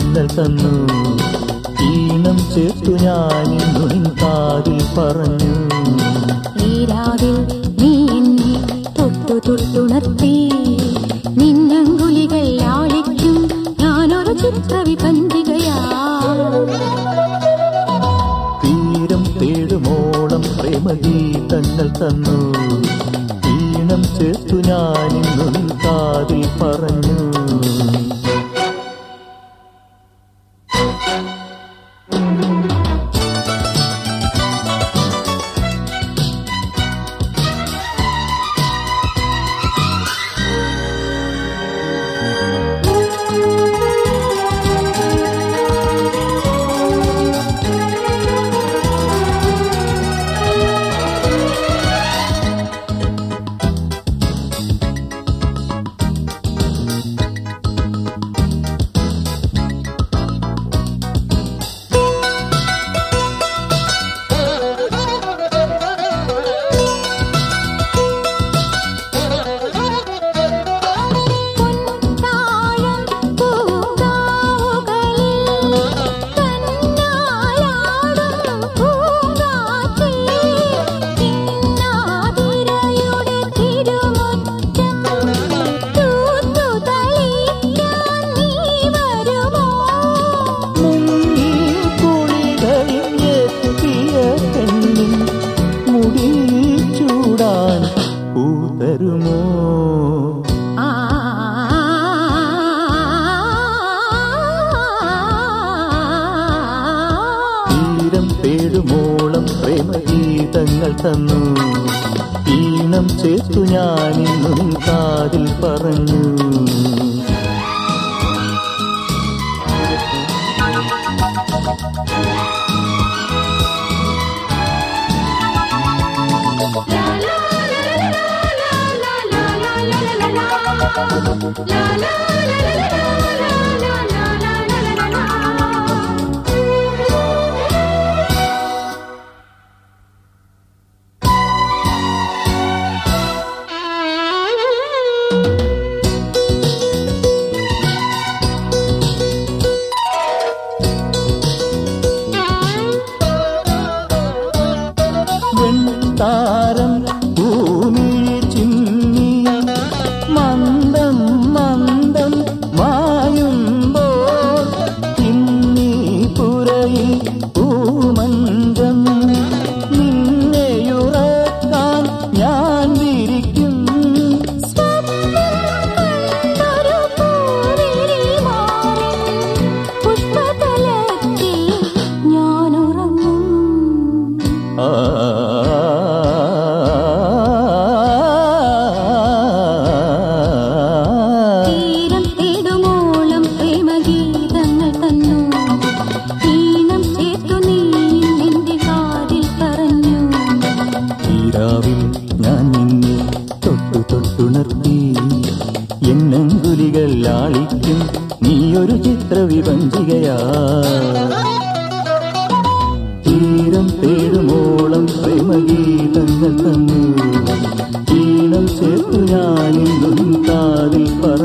തെന്നൽ തന്നു. ഈണം ചേർത്തു ഞാനിന്നു നിൻ കാതിൽ പറഞ്ഞു. ഈ രാവിൽ നീ എന്നെ തൊട്ടു തൊട്ടുണർത്തി. നിന്നങ്കുലികൾ ആളിക്കും ഞാനൊരു ചിത്രവിപഞ്ചികയാ. തീരം തേടുമോളം പ്രേമഗീതങ്ങൾ തന്നു. ഈണം ചേർത്തു ഞാനിന്നു നിൻ കാതിൽ പറഞ്ഞു. തീരം തേടുമോളം പ്രേമഗീതങ്ങൾ തന്നു. ഈണം ചേർത്തു ഞാനിന്നു നിൻ കാതിൽ പറഞ്ഞു. താരം ഭൂമിയെ ചിന്നി മന്ദം മന്ദം മായുമ്പോൾ ഇന്നീ പുരയിൽ പൂമഞ്ചം നിന്നെയുറക്കാൻ ഞാൻ വിരിക്കും. തീരം തേടുമോളം പ്രേമഗീതങ്ങൾ തന്നു. ഈണം ചേർത്തു നീ നിന്റെ കാതിൽ പറഞ്ഞു. ഈരാവിൽ ഞാൻ നിന്നെ തൊട്ടു തൊട്ടുണർത്തി. എന്നങ്കുലികൾ ആളിക്കും നീയൊരു ചിത്രവിഭഞ്ചികയാ. തീരം തേടുമോളം പ്രേമഗീതങ്ങൾ തന്നു. ഈണം ചേർത്തു ഞാനിന്നും കാതിൽ